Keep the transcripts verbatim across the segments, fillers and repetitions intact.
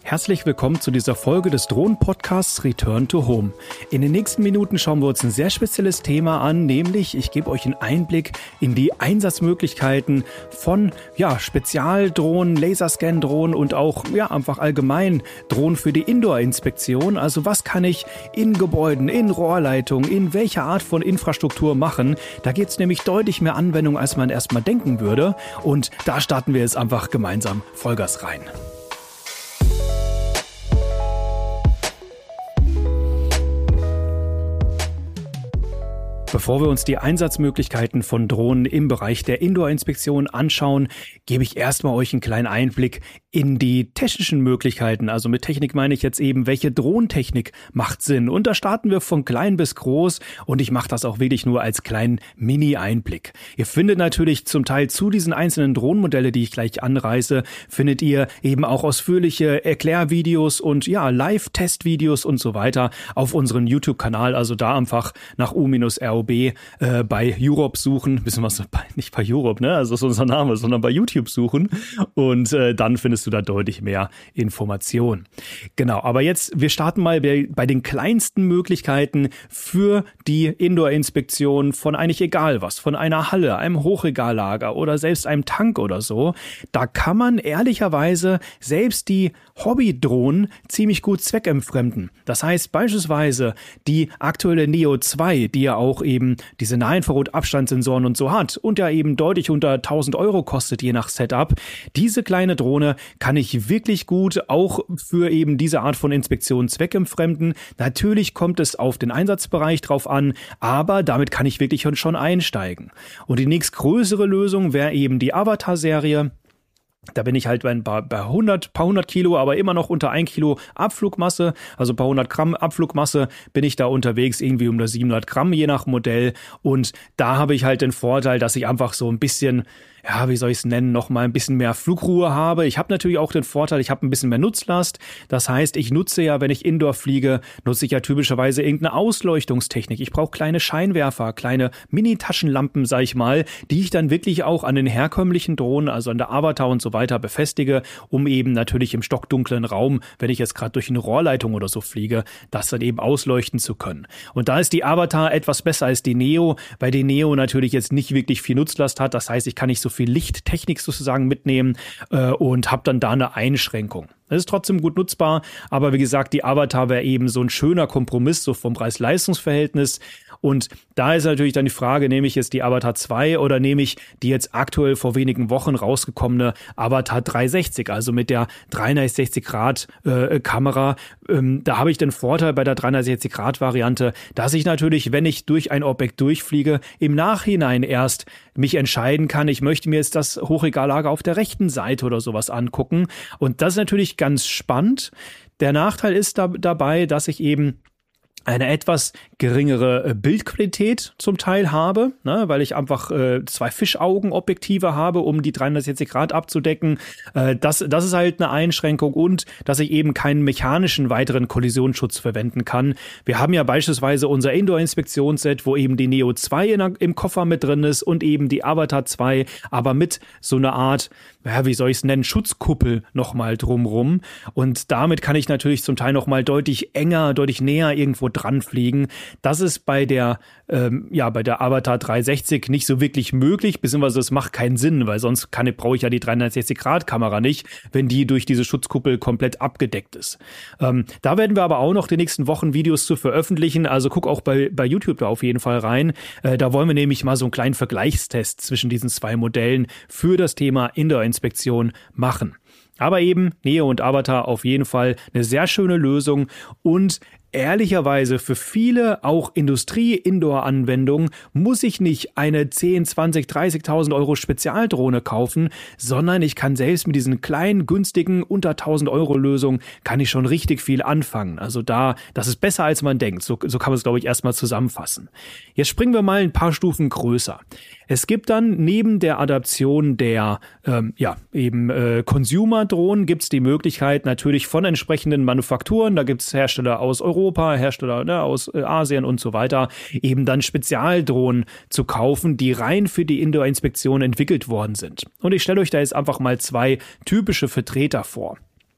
Herzlich willkommen zu dieser Folge des Drohnen-Podcasts Return to Home. In den nächsten Minuten schauen wir uns ein sehr spezielles Thema an, nämlich ich gebe euch einen Einblick in die Einsatzmöglichkeiten von ja, Spezialdrohnen, Laserscan-Drohnen und auch ja, einfach allgemein Drohnen für die Indoor-Inspektion. Also was kann ich in Gebäuden, in Rohrleitungen, in welcher Art von Infrastruktur machen? Da gibt es nämlich deutlich mehr Anwendungen, als man erstmal denken würde. Und da starten wir jetzt einfach gemeinsam Vollgas rein. Bevor wir uns die Einsatzmöglichkeiten von Drohnen im Bereich der Indoor-Inspektion anschauen, gebe ich erstmal euch einen kleinen Einblick in die technischen Möglichkeiten. Also mit Technik meine ich jetzt eben, welche Drohnentechnik macht Sinn. Und da starten wir von klein bis groß und ich mache das auch wirklich nur als kleinen Mini-Einblick. Ihr findet natürlich zum Teil zu diesen einzelnen Drohnenmodelle, die ich gleich anreiße, findet ihr eben auch ausführliche Erklärvideos und ja, Live-Testvideos und so weiter auf unserem YouTube-Kanal. Also da einfach nach U R O B äh, bei Europe suchen, wissen wir was, nicht bei Europe, ne, also das ist unser Name, sondern bei YouTube suchen und äh, dann findest du da deutlich mehr Informationen. Genau, aber jetzt, wir starten mal bei, bei den kleinsten Möglichkeiten für die Indoor-Inspektion von eigentlich egal was, von einer Halle, einem Hochregallager oder selbst einem Tank oder so. Da kann man ehrlicherweise selbst die Hobbydrohnen ziemlich gut zweckentfremden. Das heißt beispielsweise die aktuelle Neo zwei, die ja auch eben diese Nahinfrarot-Abstandssensoren und so hat und ja eben deutlich unter tausend Euro kostet, je nach Setup. Diese kleine Drohne kann ich wirklich gut auch für eben diese Art von Inspektion zweckentfremden. Natürlich kommt es auf den Einsatzbereich drauf an, aber damit kann ich wirklich schon einsteigen. Und die nächstgrößere Lösung wäre eben die Avatar-Serie. Da bin ich halt bei, bei hundert, paar hundert Kilo, aber immer noch unter ein Kilo Abflugmasse, also paar hundert Gramm Abflugmasse bin ich da unterwegs, irgendwie um das siebenhundert Gramm je nach Modell. Und da habe ich halt den Vorteil, dass ich einfach so ein bisschen, ja, wie soll ich es nennen, noch mal ein bisschen mehr Flugruhe habe. Ich habe natürlich auch den Vorteil, ich habe ein bisschen mehr Nutzlast. Das heißt, ich nutze ja, wenn ich Indoor fliege, nutze ich ja typischerweise irgendeine Ausleuchtungstechnik. Ich brauche kleine Scheinwerfer, kleine Mini-Taschenlampen, sag ich mal, die ich dann wirklich auch an den herkömmlichen Drohnen, also an der Avatar und so weiter befestige, um eben natürlich im stockdunklen Raum, wenn ich jetzt gerade durch eine Rohrleitung oder so fliege, das dann eben ausleuchten zu können. Und da ist die Avatar etwas besser als die Neo, weil die Neo natürlich jetzt nicht wirklich viel Nutzlast hat. Das heißt, ich kann nicht so viel Lichttechnik sozusagen mitnehmen äh, und habe dann da eine Einschränkung. Das ist trotzdem gut nutzbar, aber wie gesagt, die Avatar wäre eben so ein schöner Kompromiss, so vom Preis-Leistungs-Verhältnis. Und da ist natürlich dann die Frage, nehme ich jetzt die Avatar zwei oder nehme ich die jetzt aktuell vor wenigen Wochen rausgekommene Avatar dreihundertsechzig, also mit der dreihundertsechzig Grad äh, Kamera. Ähm, da habe ich den Vorteil bei der dreihundertsechzig Grad Variante, dass ich natürlich, wenn ich durch ein Objekt durchfliege, im Nachhinein erst mich entscheiden kann, ich möchte mir jetzt das Hochregallager auf der rechten Seite oder sowas angucken. Und das ist natürlich ganz spannend. Der Nachteil ist da, dabei, dass ich eben eine etwas geringere Bildqualität zum Teil habe, ne, weil ich einfach äh, zwei Fischaugenobjektive habe, um die dreihundertsechzig Grad abzudecken. Äh, das, das ist halt eine Einschränkung und dass ich eben keinen mechanischen weiteren Kollisionsschutz verwenden kann. Wir haben ja beispielsweise unser Indoor-Inspektionsset, wo eben die Neo zwei in, im Koffer mit drin ist und eben die Avatar zwei, aber mit so einer Art, ja, wie soll ich es nennen, Schutzkuppel nochmal drumrum. Und damit kann ich natürlich zum Teil nochmal deutlich enger, deutlich näher irgendwo dran fliegen. Das ist bei der, ähm, ja, bei der Avatar dreihundertsechzig nicht so wirklich möglich, beziehungsweise es macht keinen Sinn, weil sonst kann, brauche ich ja die dreihundertsechzig Grad Kamera nicht, wenn die durch diese Schutzkuppel komplett abgedeckt ist. Ähm, da werden wir aber auch noch die nächsten Wochen Videos zu veröffentlichen, also guck auch bei, bei YouTube da auf jeden Fall rein. Äh, da wollen wir nämlich mal so einen kleinen Vergleichstest zwischen diesen zwei Modellen für das Thema Indoor-Inspektion machen. Aber eben Neo und Avatar auf jeden Fall eine sehr schöne Lösung und ehrlicherweise für viele auch Industrie-Indoor-Anwendungen muss ich nicht eine zehn, zwanzig, dreißigtausend Euro Spezialdrohne kaufen, sondern ich kann selbst mit diesen kleinen, günstigen, unter tausend Euro Lösungen kann ich schon richtig viel anfangen. Also da, das ist besser als man denkt. So, so kann man es, glaube ich, erstmal zusammenfassen. Jetzt springen wir mal ein paar Stufen größer. Es gibt dann neben der Adaption der ähm, ja eben äh, Consumer-Drohnen gibt es die Möglichkeit natürlich von entsprechenden Manufakturen, da gibt es Hersteller aus Europa, Hersteller ne, aus äh, Asien und so weiter, eben dann Spezialdrohnen zu kaufen, die rein für die Indoor-Inspektion entwickelt worden sind. Und ich stelle euch da jetzt einfach mal zwei typische Vertreter vor.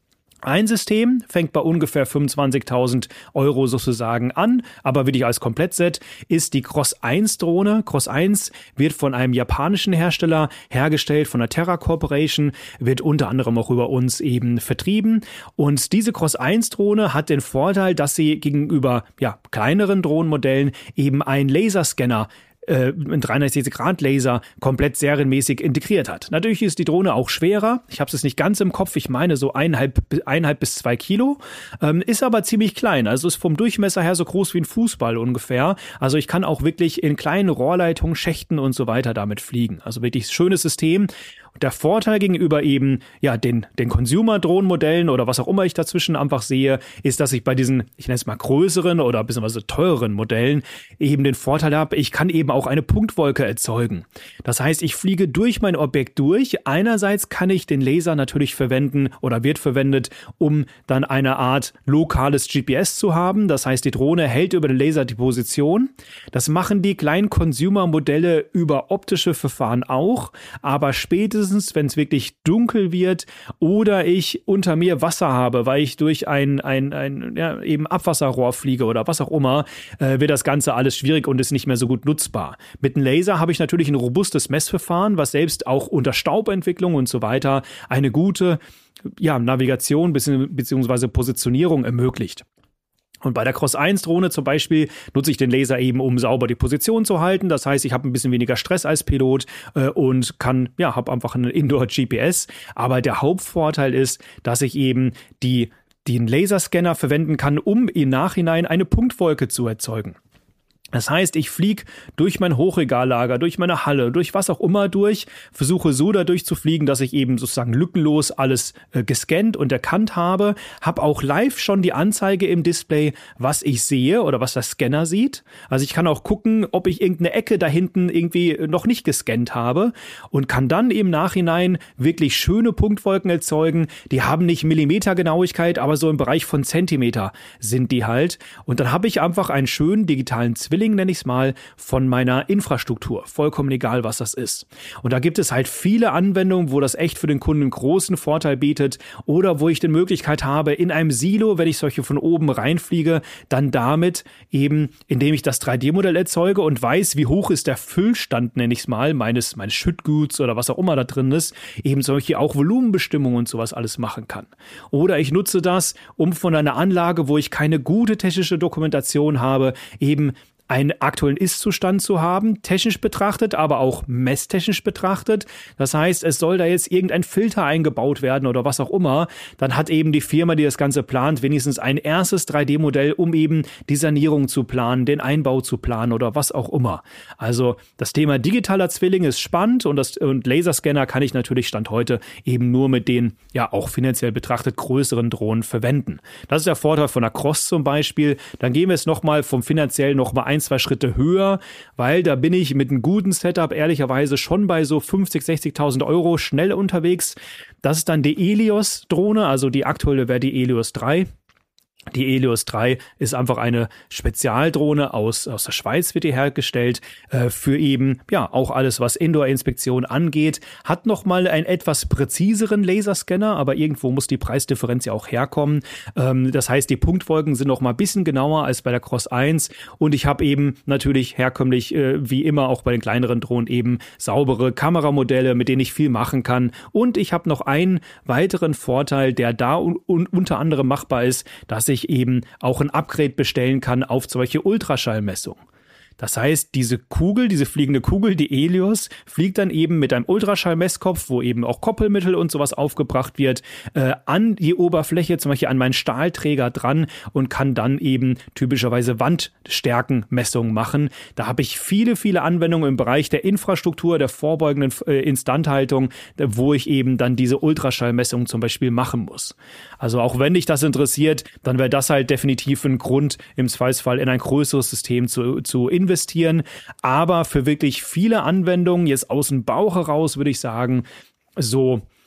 Ein System fängt bei ungefähr fünfundzwanzigtausend Euro sozusagen an, aber wirklich als Komplettset ist die Cross eins Drohne. Cross eins wird von einem japanischen Hersteller hergestellt, von der Terra Corporation, wird unter anderem auch über uns eben vertrieben. Und diese Cross eins Drohne hat den Vorteil, dass sie gegenüber ja, kleineren Drohnenmodellen eben einen Laserscanner ein dreihundertsechzig Grad Laser komplett serienmäßig integriert hat. Natürlich ist die Drohne auch schwerer. Ich habe es nicht ganz im Kopf. Ich meine so eineinhalb, eineinhalb bis zwei Kilo. Ähm, ist aber ziemlich klein. Also ist vom Durchmesser her so groß wie ein Fußball ungefähr. Also ich kann auch wirklich in kleinen Rohrleitungen, Schächten und so weiter damit fliegen. Also wirklich schönes System. Der Vorteil gegenüber eben ja den den Consumer-Drohnenmodellen oder was auch immer ich dazwischen einfach sehe, ist, dass ich bei diesen, ich nenne es mal größeren oder ein bisschen was teureren Modellen eben den Vorteil habe, ich kann eben auch eine Punktwolke erzeugen. Das heißt, ich fliege durch mein Objekt durch. Einerseits kann ich den Laser natürlich verwenden oder wird verwendet, um dann eine Art lokales G P S zu haben. Das heißt, die Drohne hält über den Laser die Position. Das machen die kleinen Consumer-Modelle über optische Verfahren auch, aber spätestens wenn es wirklich dunkel wird oder ich unter mir Wasser habe, weil ich durch ein, ein, ein ja, eben Abwasserrohr fliege oder was auch immer, äh, wird das Ganze alles schwierig und ist nicht mehr so gut nutzbar. Mit einem Laser habe ich natürlich ein robustes Messverfahren, was selbst auch unter Staubentwicklung und so weiter eine gute ja, Navigation bzw. Positionierung ermöglicht. Und bei der Cross eins Drohne zum Beispiel nutze ich den Laser eben, um sauber die Position zu halten. Das heißt, ich habe ein bisschen weniger Stress als Pilot äh, und kann, ja, habe einfach einen Indoor-G P S. Aber der Hauptvorteil ist, dass ich eben die, den Laserscanner verwenden kann, um im Nachhinein eine Punktwolke zu erzeugen. Das heißt, ich fliege durch mein Hochregallager, durch meine Halle, durch was auch immer durch, versuche so dadurch zu fliegen, dass ich eben sozusagen lückenlos alles äh, gescannt und erkannt habe, habe auch live schon die Anzeige im Display, was ich sehe oder was der Scanner sieht. Also ich kann auch gucken, ob ich irgendeine Ecke da hinten irgendwie noch nicht gescannt habe und kann dann im Nachhinein wirklich schöne Punktwolken erzeugen. Die haben nicht Millimetergenauigkeit, aber so im Bereich von Zentimeter sind die halt. Und dann habe ich einfach einen schönen digitalen Zwilling, nenne ich es mal, von meiner Infrastruktur. Vollkommen egal, was das ist. Und da gibt es halt viele Anwendungen, wo das echt für den Kunden einen großen Vorteil bietet oder wo ich die Möglichkeit habe, in einem Silo, wenn ich solche von oben reinfliege, dann damit eben, indem ich das drei D Modell erzeuge und weiß, wie hoch ist der Füllstand, nenne ich es mal, meines, meines Schüttguts oder was auch immer da drin ist, eben solche auch Volumenbestimmungen und sowas alles machen kann. Oder ich nutze das, um von einer Anlage, wo ich keine gute technische Dokumentation habe, eben einen aktuellen Ist-Zustand zu haben, technisch betrachtet, aber auch messtechnisch betrachtet. Das heißt, es soll da jetzt irgendein Filter eingebaut werden oder was auch immer. Dann hat eben die Firma, die das Ganze plant, wenigstens ein erstes drei D Modell, um eben die Sanierung zu planen, den Einbau zu planen oder was auch immer. Also das Thema digitaler Zwilling ist spannend und, das, und Laserscanner kann ich natürlich Stand heute eben nur mit den, ja auch finanziell betrachtet, größeren Drohnen verwenden. Das ist der Vorteil von der Cross zum Beispiel. Dann gehen wir es nochmal vom finanziell nochmal ein, zwei Schritte höher, weil da bin ich mit einem guten Setup ehrlicherweise schon bei so fünfzig, sechzigtausend Euro schnell unterwegs. Das ist dann die Helios-Drohne, also die aktuelle wäre die Helios drei. Die Helios drei ist einfach eine Spezialdrohne aus, aus der Schweiz, wird die hergestellt, äh, für eben, ja, auch alles, was Indoor-Inspektion angeht. Hat nochmal einen etwas präziseren Laserscanner, aber irgendwo muss die Preisdifferenz ja auch herkommen. Ähm, das heißt, die Punktwolken sind nochmal ein bisschen genauer als bei der Cross eins und ich habe eben natürlich herkömmlich, äh, wie immer auch bei den kleineren Drohnen, eben saubere Kameramodelle, mit denen ich viel machen kann. Und ich habe noch einen weiteren Vorteil, der da un- un- unter anderem machbar ist, dass ich ich eben auch ein Upgrade bestellen kann auf solche Ultraschallmessungen. Das heißt, diese Kugel, diese fliegende Kugel, die Helios, fliegt dann eben mit einem Ultraschallmesskopf, wo eben auch Koppelmittel und sowas aufgebracht wird, äh, an die Oberfläche, zum Beispiel an meinen Stahlträger dran und kann dann eben typischerweise Wandstärkenmessungen machen. Da habe ich viele, viele Anwendungen im Bereich der Infrastruktur, der vorbeugenden äh, Instandhaltung, wo ich eben dann diese Ultraschallmessungen zum Beispiel machen muss. Also auch wenn dich das interessiert, dann wäre das halt definitiv ein Grund, im Zweifelsfall in ein größeres System zu, zu investieren. investieren, aber für wirklich viele Anwendungen, jetzt aus dem Bauch heraus würde ich sagen, so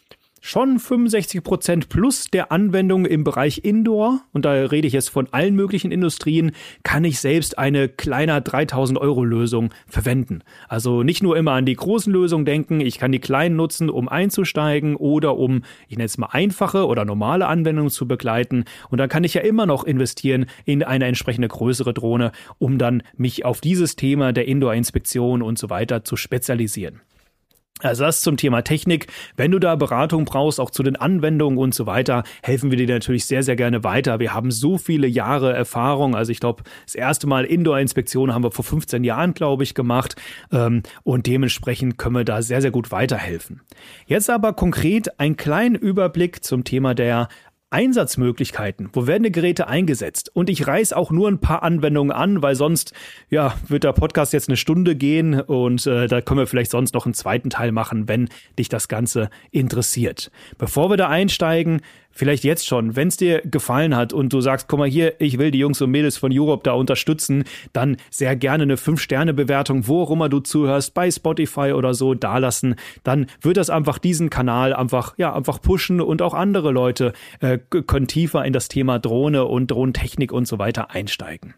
schon fünfundsechzig Prozent plus der Anwendung im Bereich Indoor, und da rede ich jetzt von allen möglichen Industrien, kann ich selbst eine kleine dreitausend Euro Lösung verwenden. Also nicht nur immer an die großen Lösungen denken, ich kann die kleinen nutzen, um einzusteigen oder um, ich nenne es mal einfache oder normale Anwendungen zu begleiten, und dann kann ich ja immer noch investieren in eine entsprechende größere Drohne, um dann mich auf dieses Thema der Indoor-Inspektion und so weiter zu spezialisieren. Also das zum Thema Technik. Wenn du da Beratung brauchst, auch zu den Anwendungen und so weiter, helfen wir dir natürlich sehr, sehr gerne weiter. Wir haben so viele Jahre Erfahrung. Also ich glaube, das erste Mal Indoor-Inspektion haben wir vor fünfzehn Jahren, glaube ich, gemacht. Und dementsprechend können wir da sehr, sehr gut weiterhelfen. Jetzt aber konkret einen kleinen Überblick zum Thema der Einsatzmöglichkeiten. Wo werden die Geräte eingesetzt? Und ich reiß auch nur ein paar Anwendungen an, weil sonst ja wird der Podcast jetzt eine Stunde gehen und äh, da können wir vielleicht sonst noch einen zweiten Teil machen, wenn dich das Ganze interessiert. Bevor wir da einsteigen, vielleicht jetzt schon, wenn es dir gefallen hat und du sagst, guck mal hier, ich will die Jungs und Mädels von Europe da unterstützen, dann sehr gerne eine fünf Sterne Bewertung, wo auch immer du zuhörst, bei Spotify oder so, dalassen. Dann wird das einfach diesen Kanal einfach, ja, einfach pushen und auch andere Leute äh, können tiefer in das Thema Drohne und Drohnentechnik und so weiter einsteigen.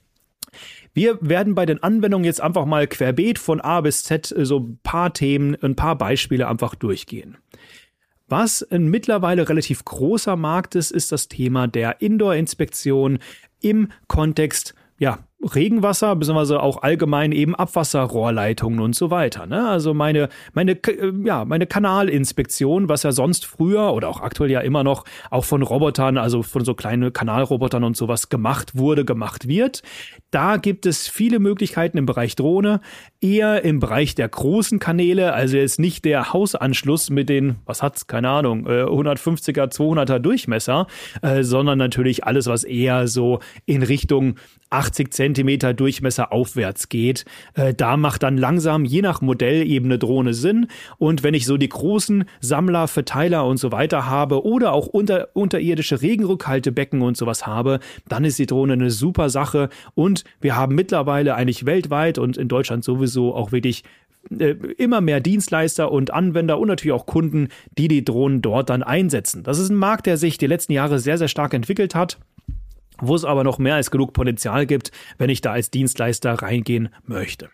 Wir werden bei den Anwendungen jetzt einfach mal querbeet von A bis Z so ein paar Themen, ein paar Beispiele einfach durchgehen. Was ein mittlerweile relativ großer Markt ist, ist das Thema der Indoor-Inspektion im Kontext, ja, Regenwasser, beziehungsweise auch allgemein eben Abwasserrohrleitungen und so weiter. Ne? Also meine, meine, ja, meine Kanalinspektion, was ja sonst früher oder auch aktuell ja immer noch auch von Robotern, also von so kleinen Kanalrobotern und sowas gemacht wurde, gemacht wird. Da gibt es viele Möglichkeiten im Bereich Drohne, eher im Bereich der großen Kanäle, also jetzt nicht der Hausanschluss mit den, was hat's, keine Ahnung, hundertfünfziger, zweihunderter Durchmesser, äh, sondern natürlich alles, was eher so in Richtung achtzig Zentimeter Durchmesser aufwärts geht. Äh, da macht dann langsam je nach Modell eben eine Drohne Sinn. Und wenn ich so die großen Sammler, Verteiler und so weiter habe oder auch unter, unterirdische Regenrückhaltebecken und sowas habe, dann ist die Drohne eine super Sache. Und wir haben mittlerweile eigentlich weltweit und in Deutschland sowieso auch wirklich äh, immer mehr Dienstleister und Anwender und natürlich auch Kunden, die die Drohnen dort dann einsetzen. Das ist ein Markt, der sich die letzten Jahre sehr, sehr stark entwickelt hat, wo es aber noch mehr als genug Potenzial gibt, wenn ich da als Dienstleister reingehen möchte.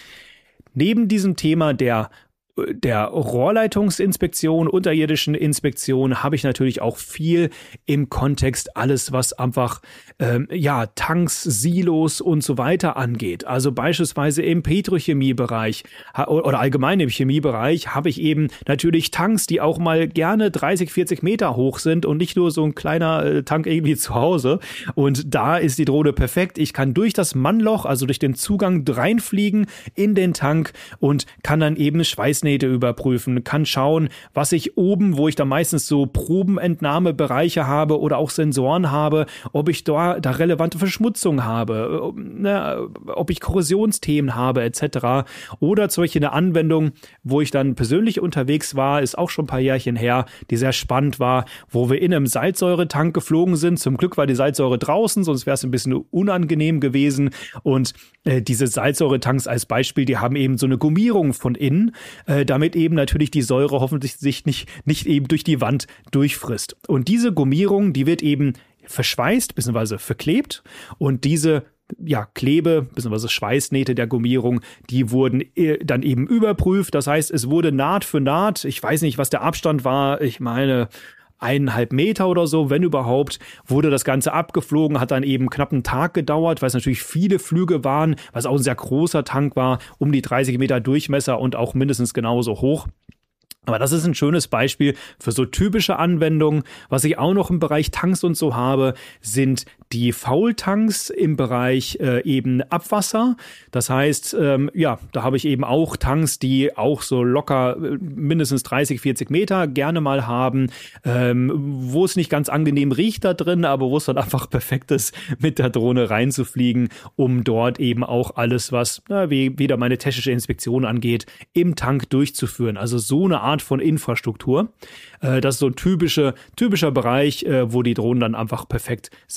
Neben diesem Thema der der Rohrleitungsinspektion, unterirdischen Inspektion habe ich natürlich auch viel im Kontext alles, was einfach ähm, ja Tanks, Silos und so weiter angeht. Also beispielsweise im Petrochemiebereich oder allgemein im Chemiebereich habe ich eben natürlich Tanks, die auch mal gerne dreißig, vierzig Meter hoch sind und nicht nur so ein kleiner äh, Tank irgendwie zu Hause. Und da ist die Drohne perfekt. Ich kann durch das Mannloch, also durch den Zugang reinfliegen in den Tank und kann dann eben Schweiß Nähte überprüfen, kann schauen, was ich oben, wo ich da meistens so Probenentnahmebereiche habe oder auch Sensoren habe, ob ich da, da relevante Verschmutzung habe, ne, ob ich Korrosionsthemen habe et cetera. Oder zum Beispiel eine Anwendung, wo ich dann persönlich unterwegs war, ist auch schon ein paar Jährchen her, die sehr spannend war, wo wir in einem Salzsäuretank geflogen sind. Zum Glück war die Salzsäure draußen, sonst wäre es ein bisschen unangenehm gewesen. Und äh, diese Salzsäuretanks als Beispiel, die haben eben so eine Gummierung von innen, äh, damit eben natürlich die Säure hoffentlich sich nicht, nicht eben durch die Wand durchfrisst. Und diese Gummierung, die wird eben verschweißt bzw. verklebt und diese ja, Klebe bzw. Schweißnähte der Gummierung, die wurden dann eben überprüft. Das heißt, es wurde Naht für Naht, ich weiß nicht, was der Abstand war, ich meine eineinhalb Meter oder so, wenn überhaupt, wurde das Ganze abgeflogen, hat dann eben knapp einen Tag gedauert, weil es natürlich viele Flüge waren, weil es auch ein sehr großer Tank war, um die dreißig Meter Durchmesser und auch mindestens genauso hoch. Aber das ist ein schönes Beispiel für so typische Anwendungen. Was ich auch noch im Bereich Tanks und so habe, sind die Faultanks im Bereich äh, eben Abwasser. Das heißt, ähm, ja, da habe ich eben auch Tanks, die auch so locker äh, mindestens dreißig, vierzig Meter gerne mal haben, ähm, wo es nicht ganz angenehm riecht da drin, aber wo es dann einfach perfekt ist, mit der Drohne reinzufliegen, um dort eben auch alles, was na, wie wieder meine technische Inspektion angeht, im Tank durchzuführen. Also so eine Art von Infrastruktur. Äh, das ist so ein typischer, typischer Bereich, äh, wo die Drohnen dann einfach perfekt sich für eignen.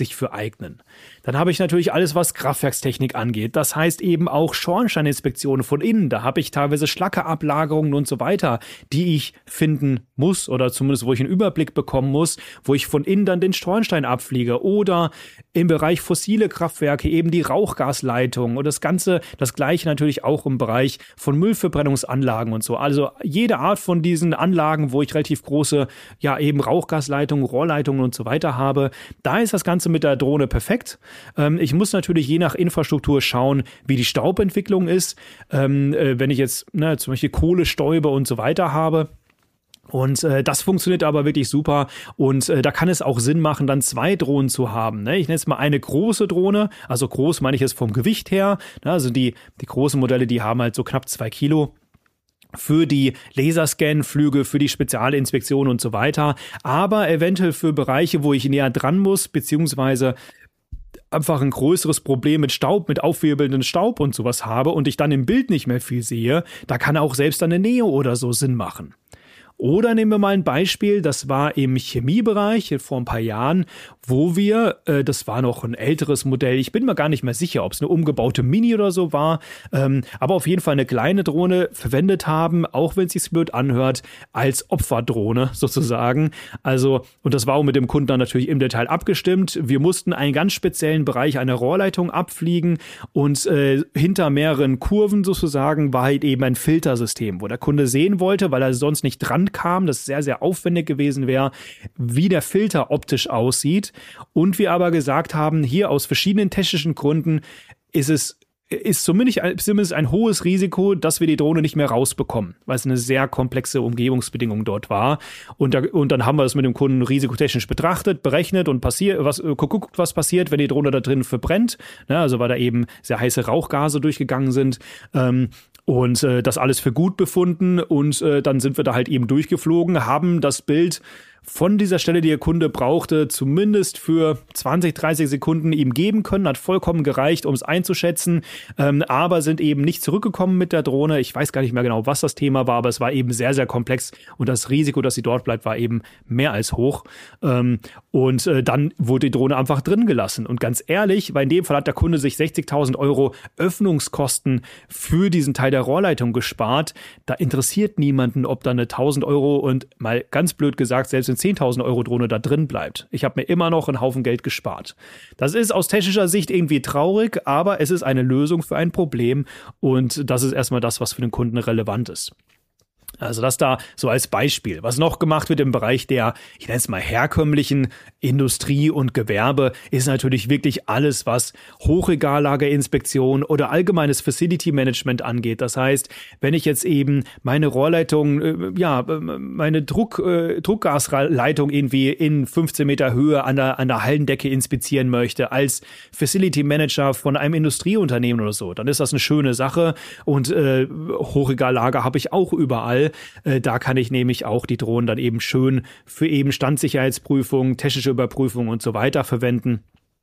eignen. Dann habe ich natürlich alles, was Kraftwerkstechnik angeht. Das heißt eben auch Schornsteininspektionen von innen. Da habe ich teilweise Schlackeablagerungen und so weiter, die ich finden muss oder zumindest, wo ich einen Überblick bekommen muss, wo ich von innen dann den Schornstein abfliege. Oder im Bereich fossile Kraftwerke eben die Rauchgasleitung und das Ganze, das Gleiche natürlich auch im Bereich von Müllverbrennungsanlagen und so. Also jede Art von diesen Anlagen, wo ich relativ große, ja eben Rauchgasleitungen, Rohrleitungen und so weiter habe, da ist das Ganze mit der Drohne perfekt. Ähm, ich muss natürlich je nach Infrastruktur schauen, wie die Staubentwicklung ist. Ähm, äh, wenn ich jetzt ne, zum Beispiel Kohle, Stäube und so weiter habe. Und äh, das funktioniert aber wirklich super und äh, da kann es auch Sinn machen, dann zwei Drohnen zu haben. Ne? Ich nenne es mal eine große Drohne, also groß meine ich jetzt vom Gewicht her. Ne? Also die, die großen Modelle, die haben halt so knapp zwei Kilo. Für die Laserscan-Flüge, für die Spezialinspektion und so weiter, aber eventuell für Bereiche, wo ich näher dran muss, beziehungsweise einfach ein größeres Problem mit Staub, mit aufwirbelnden Staub und sowas habe und ich dann im Bild nicht mehr viel sehe, da kann auch selbst eine Neo oder so Sinn machen. Oder nehmen wir mal ein Beispiel, das war im Chemiebereich vor ein paar Jahren, wo wir, äh, das war noch ein älteres Modell, ich bin mir gar nicht mehr sicher, ob es eine umgebaute Mini oder so war, ähm, aber auf jeden Fall eine kleine Drohne verwendet haben, auch wenn es sich blöd anhört, als Opferdrohne sozusagen. Also, und das war auch mit dem Kunden dann natürlich im Detail abgestimmt. Wir mussten einen ganz speziellen Bereich einer Rohrleitung abfliegen und äh, hinter mehreren Kurven sozusagen war halt eben ein Filtersystem, wo der Kunde sehen wollte, weil er sonst nicht dran kam, das sehr, sehr aufwendig gewesen wäre, wie der Filter optisch aussieht. Und wir aber gesagt haben, hier aus verschiedenen technischen Gründen ist es ist zumindest, zumindest ein hohes Risiko, dass wir die Drohne nicht mehr rausbekommen, weil es eine sehr komplexe Umgebungsbedingung dort war. Und, da, und dann haben wir das mit dem Kunden risikotechnisch betrachtet, berechnet und passiert, was, guckt, was passiert, wenn die Drohne da drin verbrennt. Ne, also weil da eben sehr heiße Rauchgase durchgegangen sind. Ähm, Und äh, das alles für gut befunden und äh, dann sind wir da halt eben durchgeflogen, haben das Bild von dieser Stelle, die der Kunde brauchte, zumindest für zwanzig, dreißig Sekunden ihm geben können, hat vollkommen gereicht, um es einzuschätzen, ähm, aber sind eben nicht zurückgekommen mit der Drohne. Ich weiß gar nicht mehr genau, was das Thema war, aber es war eben sehr, sehr komplex und das Risiko, dass sie dort bleibt, war eben mehr als hoch. Ähm, und äh, dann wurde die Drohne einfach drin gelassen. Und ganz ehrlich, weil in dem Fall hat der Kunde sich sechzigtausend Euro Öffnungskosten für diesen Teil der Rohrleitung gespart. Da interessiert niemanden, ob da eine tausend Euro und mal ganz blöd gesagt, selbst wenn zehntausend Euro Drohne da drin bleibt. Ich habe mir immer noch einen Haufen Geld gespart. Das ist aus technischer Sicht irgendwie traurig, aber es ist eine Lösung für ein Problem und das ist erstmal das, was für den Kunden relevant ist. Also das da so als Beispiel. Was noch gemacht wird im Bereich der, ich nenne es mal herkömmlichen Industrie und Gewerbe, ist natürlich wirklich alles, was Hochregallagerinspektion oder allgemeines Facility Management angeht. Das heißt, wenn ich jetzt eben meine Rohrleitung, äh, ja, meine Druck, äh, Druckgasleitung irgendwie in fünfzehn Meter Höhe an der, an der Hallendecke inspizieren möchte, als Facility Manager von einem Industrieunternehmen oder so, dann ist das eine schöne Sache und äh, Hochregallager habe ich auch überall. Da kann ich nämlich auch die Drohnen dann eben schön für eben Standsicherheitsprüfungen, technische Überprüfungen und so weiter verwenden.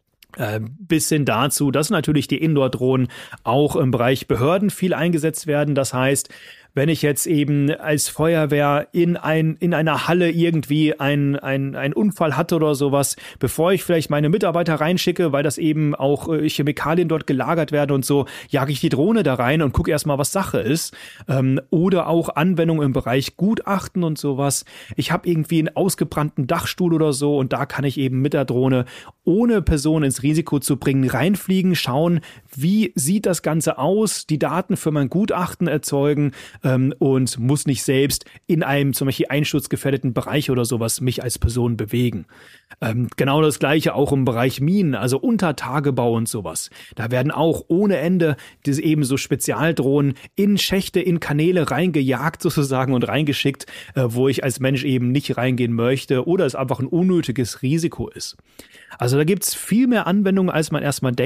Bis hin dazu, dass natürlich die Indoor-Drohnen auch im Bereich Behörden viel eingesetzt werden. Das heißt, wenn ich jetzt eben als Feuerwehr in ein in einer Halle irgendwie ein ein ein Unfall hatte oder sowas, bevor ich vielleicht meine Mitarbeiter reinschicke, weil das eben auch äh, Chemikalien dort gelagert werden und so, jage ich die Drohne da rein und gucke erstmal, was Sache ist. Ähm, oder auch Anwendungen im Bereich Gutachten und sowas. Ich habe irgendwie einen ausgebrannten Dachstuhl oder so und da kann ich eben mit der Drohne, ohne Person ins Risiko zu bringen, reinfliegen, schauen, wie sieht das Ganze aus, die Daten für mein Gutachten erzeugen, Ähm, und muss nicht selbst in einem zum Beispiel einsturzgefährdeten Bereich oder sowas mich als Person bewegen. Ähm, genau das Gleiche auch im Bereich Minen, also Untertagebau und sowas. Da werden auch ohne Ende diese eben so Spezialdrohnen in Schächte, in Kanäle reingejagt sozusagen und reingeschickt, äh, wo ich als Mensch eben nicht reingehen möchte oder es einfach ein unnötiges Risiko ist. Also da gibt's viel mehr Anwendungen, als man erstmal denkt.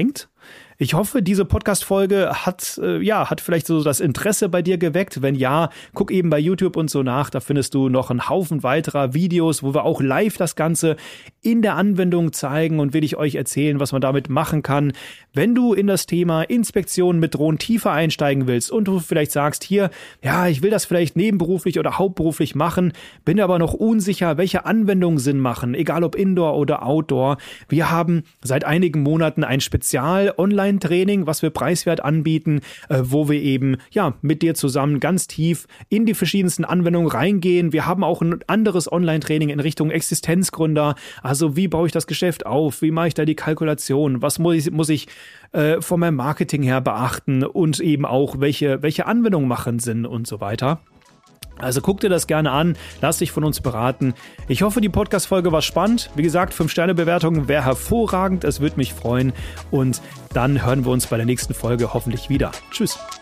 Ich hoffe, diese Podcast-Folge hat, äh, ja, hat vielleicht so das Interesse bei dir geweckt. Wenn ja, guck eben bei YouTube und so nach. Da findest du noch einen Haufen weiterer Videos, wo wir auch live das Ganze in der Anwendung zeigen und will ich euch erzählen, was man damit machen kann. Wenn du in das Thema Inspektion mit Drohnen tiefer einsteigen willst und du vielleicht sagst, hier, ja, ich will das vielleicht nebenberuflich oder hauptberuflich machen, bin aber noch unsicher, welche Anwendungen Sinn machen, egal ob Indoor oder Outdoor. Wir haben seit einigen Monaten ein Spezial-Online Training, was wir preiswert anbieten, äh, wo wir eben ja mit dir zusammen ganz tief in die verschiedensten Anwendungen reingehen. Wir haben auch ein anderes Online-Training in Richtung Existenzgründer. Also wie baue ich das Geschäft auf? Wie mache ich da die Kalkulation? Was muss ich, muss ich äh, von meinem Marketing her beachten? Und eben auch, welche, welche Anwendungen machen Sinn und so weiter. Also guck dir das gerne an, lass dich von uns beraten. Ich hoffe, die Podcast-Folge war spannend. Wie gesagt, fünf Sterne Bewertung wäre hervorragend, es würde mich freuen. Und dann hören wir uns bei der nächsten Folge hoffentlich wieder. Tschüss.